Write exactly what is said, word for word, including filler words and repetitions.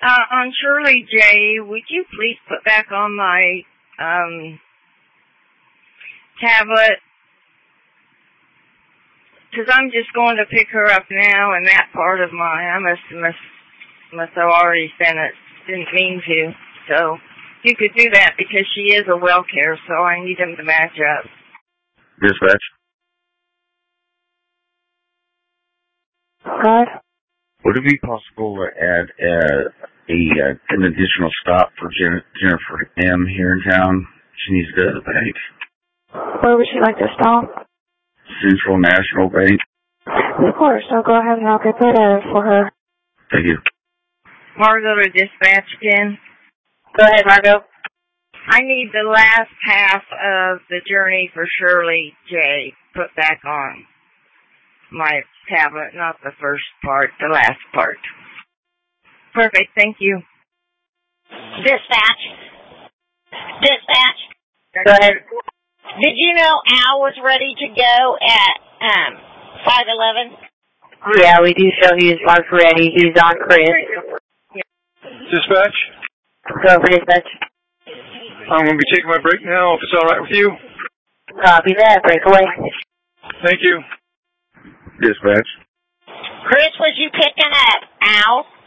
Uh, on Shirley J, would you please put back on my um, tablet? Because I'm just going to pick her up now, and that part of my, I must, must, must have already sent it. Didn't mean to. So you could do that because she is a well care, so I need them to match up. Dispatch. Hi. Would it be possible to add uh, a uh, an additional stop for Jen- Jennifer M. here in town? She needs to go to the bank. Where would you like to stop? Central National Bank. Of course. I'll go ahead and I'll get that added for her. Thank you. Margot to dispatch again. Go ahead, Margot. I need the last half of the journey for Shirley J. put back on my tablet, not the first part, the last part. Perfect, thank you. Dispatch. Dispatch. Go ahead. Did you know Al was ready to go at um five eleven? Yeah, we do show he's marked ready. He's on Chris. Dispatch. Go for dispatch. I'm going to be taking my break now, if it's all right with you. Copy that. Break away. Thank you. Dispatch. Chris, was you picking up Al?